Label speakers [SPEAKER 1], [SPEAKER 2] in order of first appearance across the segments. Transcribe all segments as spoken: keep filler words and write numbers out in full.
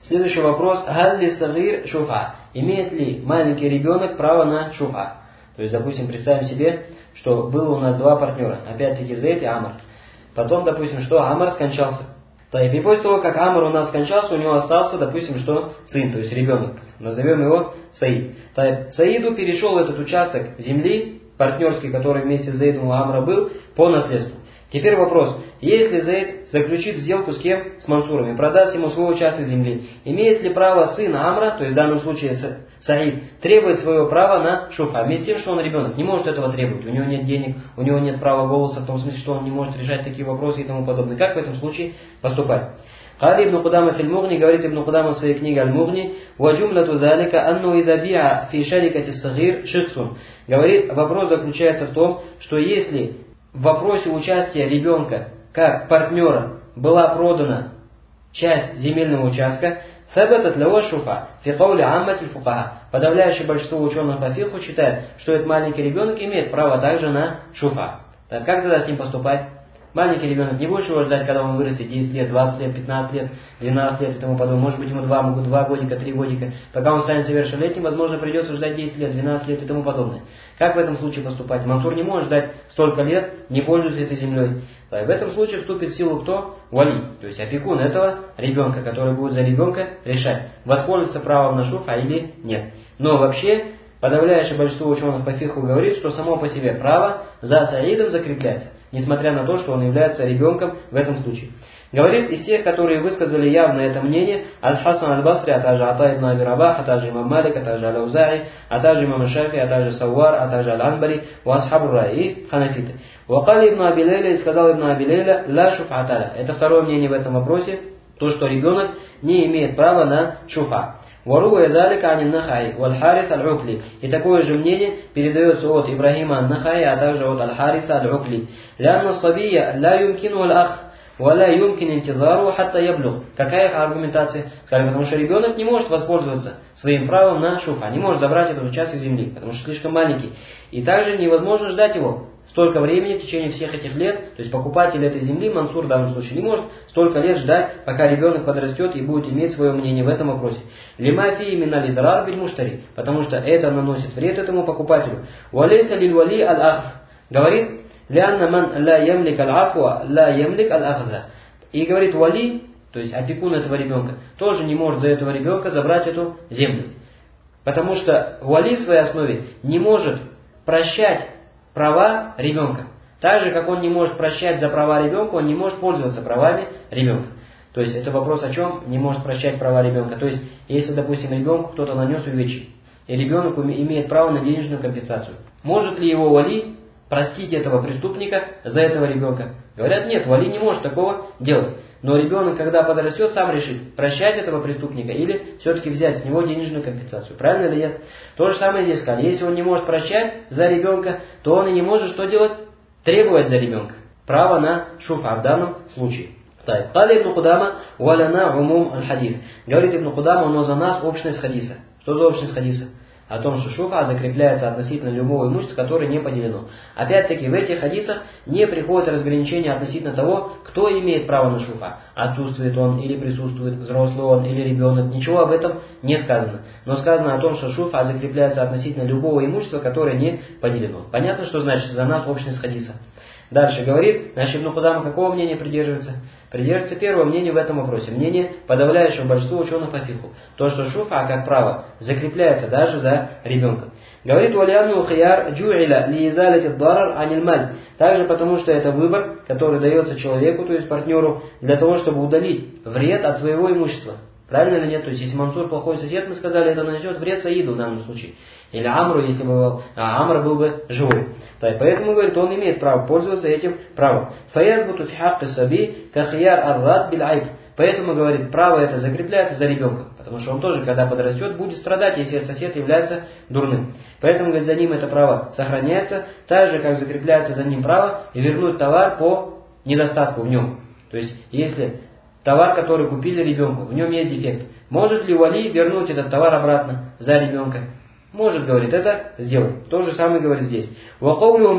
[SPEAKER 1] Следующий вопрос. Галли сагир шуфа. Имеет ли маленький ребенок право на шуфа? То есть, допустим, представим себе, что было у нас два партнера. Опять-таки Зейд и Амр. Потом, допустим, что Амр скончался. И после того, как Амр у нас скончался, у него остался, допустим, что сын, то есть ребенок. Назовем его Саид. Саиду перешел этот участок земли, партнерский, который вместе с Зейдом у Амра был, по наследству. Теперь вопрос. Если Зейд заключит сделку с кем? С Мансуром и продаст ему свой участок земли, имеет ли право сын Амра, то есть в данном случае Саид, требовать своего права на шуфа? Вместе с тем, что он ребенок, не может этого требовать. У него нет денег, у него нет права голоса, в том смысле, что он не может решать такие вопросы и тому подобное. Как в этом случае поступать? Кали ибн Кудама фил Мугни, говорит ибн Кудама в своей книге Аль-Мугни, «Ва джумлату залика анну иза биа фи шарикати сагир шихсун». Говорит, вопрос заключается в том, что если в вопросе участия ребенка как партнера была продана часть земельного участка, сабатат лева шуфа фи каули аммати фукаха. Подавляющее большинство ученых по фиху считает, что этот маленький ребенок имеет право также на шуфа. Так как тогда с ним поступать? Маленький ребенок, не будешь его ждать, когда он вырастет десять лет, двадцать лет, пятнадцать лет, двенадцать лет и тому подобное. Может быть, ему два, могут два годика, три годика. Пока он станет совершеннолетним, возможно, придется ждать десять лет, двенадцать лет и тому подобное. Как в этом случае поступать? Мансур не может ждать столько лет, не пользуясь этой землей. В этом случае вступит в силу кто? Вали, то есть опекун этого ребенка, который будет за ребенка решать, воспользоваться правом на шуфа или нет. Но вообще, подавляющее большинство ученых по фиху говорит, что само по себе право за Саидом закрепляется, несмотря на то, что он является ребенком в этом случае. Говорит из тех, которые высказали явно это мнение, Аль-Хасан Аль-Басри, а также Ата ибн Аби Рабах, а также имам Малик, а также Аль-Аузаи, а также имам Шафи, а также Сауар, а также Аль-Анбари, ва асхабу раи, ханафиты. Вакали ибн Аби Лейля, и сказал ибн Аби Лейля, ла шуфаталя. Это второе мнение в этом вопросе, то, что ребенок не имеет права на шуфа. Варуа залика ани Нахай, валь Харис аль-Укли. И такое же мнение передается от Ибрахима ан-Нахай, а также от Аль-Хариса аль-Укли. Лянна сабия ла юмкину аль-Ахс, валя юмкин интизару хатта яблух. Какая их аргументация? Сказали, потому что ребенок не может воспользоваться своим правом на шуфа, не может забрать этот участок земли, потому что слишком маленький. И также невозможно ждать его столько времени в течение всех этих лет, то есть покупатель этой земли, Мансур в данном случае, не может столько лет ждать, пока ребенок подрастет и будет иметь свое мнение в этом вопросе. Лимафи именно лидрар биль муштари, потому что это наносит вред этому покупателю. Валейса лиль вали аль-ахз, говорит, лянна ман ла ямлик аль-афуа, ла ямлик аль-ахза. И говорит, вали, то есть опекун этого ребенка, тоже не может за этого ребенка забрать эту землю. Потому что вали в своей основе не может прощать права ребенка. Так же, как он не может прощать за права ребенка, он не может пользоваться правами ребенка. То есть, это вопрос о чем? Не может прощать права ребенка. То есть, если, допустим, ребенку кто-то нанес увечье, и ребенок имеет право на денежную компенсацию, может ли его вали простить этого преступника за этого ребенка? Говорят, нет, вали не может такого делать. Но ребенок, когда подрастет, сам решит, прощать этого преступника или все-таки взять с него денежную компенсацию. Правильно или нет? То же самое здесь сказали. Если он не может прощать за ребенка, то он и не может что делать? Требовать за ребенка. Право на шуфа в данном случае. Кали ибн Кудама валяна умум аль-хадис. Говорит ибн Кудама, но за нас общность хадиса. Что за общность хадиса? О том, что шуфа закрепляется относительно любого имущества, которое не поделено. Опять-таки, в этих хадисах не приходит разграничение относительно того, кто имеет право на шуфа. Отсутствует он или присутствует, взрослый он или ребенок. Ничего об этом не сказано. Но сказано о том, что шуфа закрепляется относительно любого имущества, которое не поделено. Понятно, что значит за нас общность хадиса. Дальше говорит, значит, Ибн Кудама какого мнения придерживается? Придерживается первого мнения в этом вопросе. Мнение подавляющего большинства ученых по фиху. То, что шуфа, как право, закрепляется даже за ребенком. Говорит, валианну хияр джуиля ли изалити дарар аниль маль. Также потому, что это выбор, который дается человеку, то есть партнеру, для того, чтобы удалить вред от своего имущества. Правильно или нет? То есть, если Мансур плохой сосед, мы сказали, это нанесет вред Саиду в данном случае. Или Амру, если бы а Амр был бы живой. Так, поэтому, говорит, он имеет право пользоваться этим правом. Фаязбуту фи хакки саби кахияр аррат биль айб. Поэтому, говорит, право это закрепляется за ребенком. Потому что он тоже, когда подрастет, будет страдать, если этот сосед является дурным. Поэтому, говорит, за ним это право сохраняется, так же, как закрепляется за ним право и вернуть товар по недостатку в нем. То есть, если товар, который купили ребенку, в нем есть дефект, может ли вали вернуть этот товар обратно за ребенка? Может, говорит, это сделать. То же самое говорит здесь. А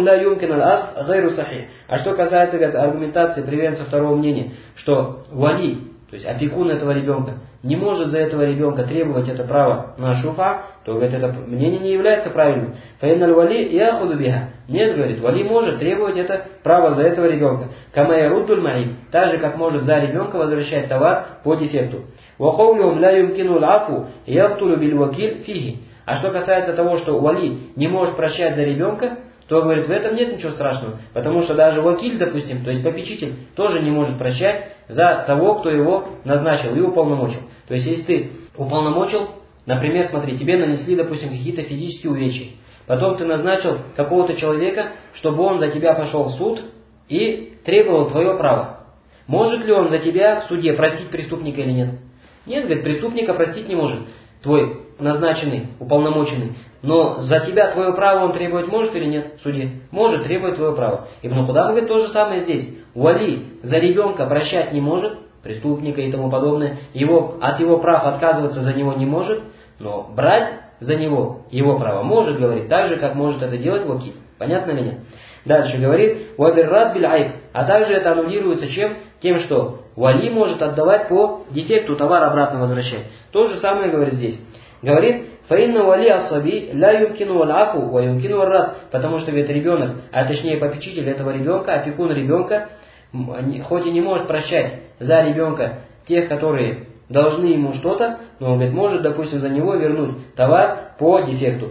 [SPEAKER 1] что касается, говорит, аргументации приверженца второго мнения, что вали, то есть опекун этого ребенка, не может за этого ребенка требовать это право на шуфа, то, говорит, это мнение не является правильным. Фаиналь вали яхуду биха. Нет, говорит, вали может требовать это право за этого ребенка. Кама яруддуль маиб. Так же, как может за ребенка возвращать товар по дефекту. Ва каулюхум ла юмкину аль-афу яхтулю биль вакиль фихи. А что касается того, что вали не может прощать за ребенка, то, говорит, в этом нет ничего страшного. Потому что даже вакиль, допустим, то есть попечитель, тоже не может прощать за того, кто его назначил и уполномочил. То есть, если ты уполномочил, например, смотри, тебе нанесли, допустим, какие-то физические увечья. Потом ты назначил какого-то человека, чтобы он за тебя пошел в суд и требовал твое право. Может ли он за тебя в суде простить преступника или нет? Нет, говорит, преступника простить не может. Твой назначенный, уполномоченный. Но за тебя твое право он требовать может или нет в суде? Может требовать твое право. Ибн Кудама говорит то же самое здесь. Вали за ребенка прощать не может, преступника и тому подобное. Его, от его прав отказываться за него не может, но брать за него его право может, говорит, так же, как может это делать вакиль. Понятно ли нет? Дальше говорит, вабиррад биль айб. А также это аннулируется чем? Тем, что вали может отдавать по дефекту, товар обратно возвращать. То же самое говорит здесь. Говорит, фаинна вали асаби ла юмкину аль-афу ва юмкину аль-рад. Потому что ведь ребенок, а точнее попечитель этого ребенка, опекун ребенка, хоть и не может прощать за ребенка тех, которые должны ему что-то, но он говорит, может, допустим, за него вернуть товар по дефекту.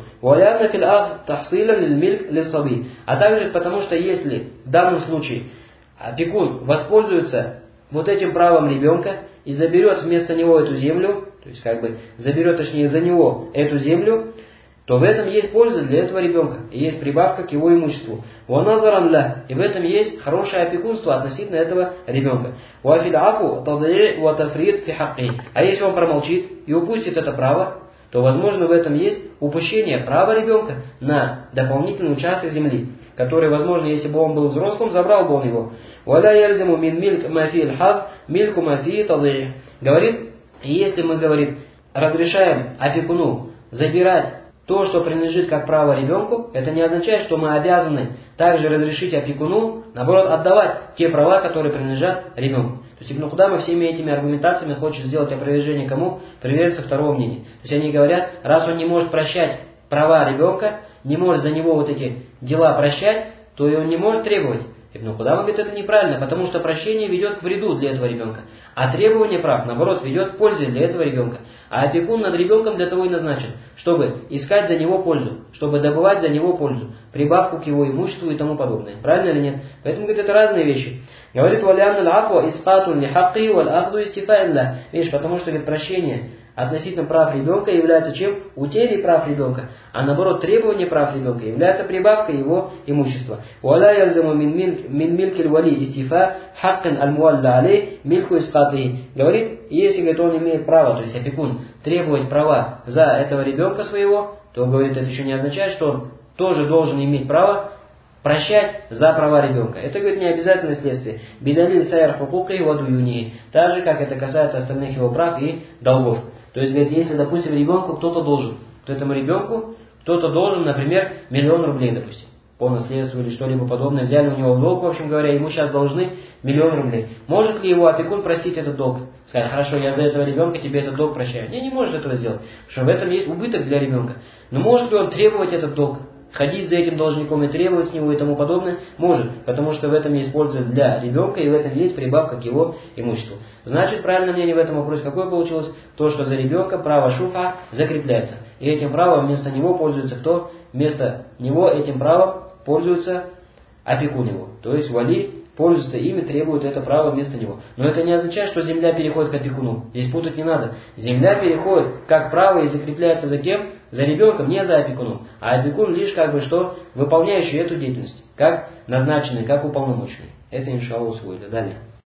[SPEAKER 1] А также потому, что если в данном случае опекун воспользуется вот этим правом ребенка и заберет вместо него эту землю, то есть как бы заберет, точнее, за него эту землю, то в этом есть польза для этого ребенка, и есть прибавка к его имуществу. И в этом есть хорошее опекунство относительно этого ребенка. А если он промолчит и упустит это право, то, возможно, в этом есть упущение права ребенка на дополнительный участок земли, который, возможно, если бы он был взрослым, забрал бы он его. Говорит, если мы, говорит, разрешаем опекуну забирать то, что принадлежит как право ребенку, это не означает, что мы обязаны также разрешить опекуну, наоборот, отдавать те права, которые принадлежат ребенку. То есть Ибн Кудама всеми этими аргументациями хочет сделать опровержение кому? Приверженцу второго мнения. То есть они говорят, раз он не может прощать права ребенка, не может за него вот эти дела прощать, то и он не может требовать. Ибн Кудама говорит, это неправильно, потому что прощение ведет к вреду для этого ребенка. А требование прав, наоборот, ведет к пользе для этого ребенка. А опекун над ребенком для того и назначен, чтобы искать за него пользу, чтобы добывать за него пользу, прибавку к его имуществу и тому подобное. Правильно или нет? Поэтому, говорит, это разные вещи. Говорит, видишь, потому что, говорит, прощение относительно прав ребенка является чем? Утерей прав ребенка. А наоборот, требование прав ребенка является прибавкой его имущества. Говорит, если, говорит, он имеет право, то есть опекун, требовать права за этого ребенка своего, то, говорит, это еще не означает, что он тоже должен иметь право прощать за права ребенка. Это, говорит, не обязательное следствие. Бидалиль сайр хукуки вадуюни. Так же, как это касается остальных его прав и долгов. То есть, говорит, если, допустим, ребенку кто-то должен, то этому ребенку кто-то должен, например, миллион рублей, допустим, по наследству или что-либо подобное, взяли у него в долг, в общем говоря, ему сейчас должны миллион рублей. Может ли его опекун простить этот долг? Сказать, хорошо, я за этого ребенка тебе этот долг прощаю. Не, не может этого сделать, потому что в этом есть убыток для ребенка. Но может ли он требовать этот долг? Ходить за этим должником и требовать с него и тому подобное? Может, потому что в этом есть польза для ребенка и в этом есть прибавка к его имуществу. Значит, правильное мнение в этом вопросе какое получилось? То, что за ребенка право шуфа закрепляется. И этим правом вместо него пользуется кто? Вместо него этим правом пользуется опекун его. То есть вали пользуется ими, требует это право вместо него. Но это не означает, что земля переходит к опекуну. Здесь путать не надо. Земля переходит как право и закрепляется за кем? За ребенком, не за опекуном. А опекун лишь как бы что? Выполняющий эту деятельность. Как назначенный, как уполномоченный. Это иншаллах усвоили. Далее.